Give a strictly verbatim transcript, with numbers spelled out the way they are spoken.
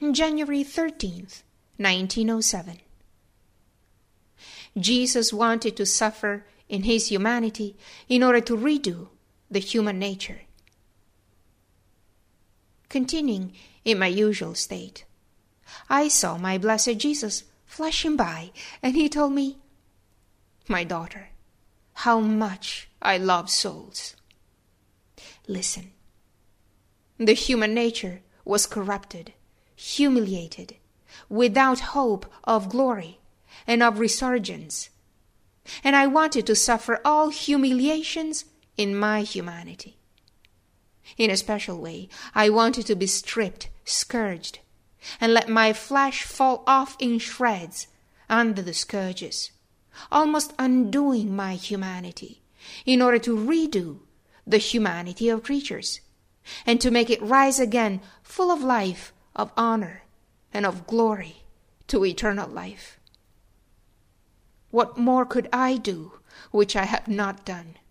January thirteenth, nineteen oh seven. Jesus wanted to suffer in his humanity in order to redo the human nature. Continuing in my usual state, I saw my blessed Jesus flashing by, and he told me, "My daughter, how much I love souls." Listen. The human nature was corrupted, humiliated, without hope of glory and of resurgence. And I wanted to suffer all humiliations in my humanity. In a special way, I wanted to be stripped, scourged, and let my flesh fall off in shreds under the scourges, almost undoing my humanity, in order to redo the humanity of creatures, and to make it rise again full of life, of honor, and of glory to eternal life. What more could I do which I have not done?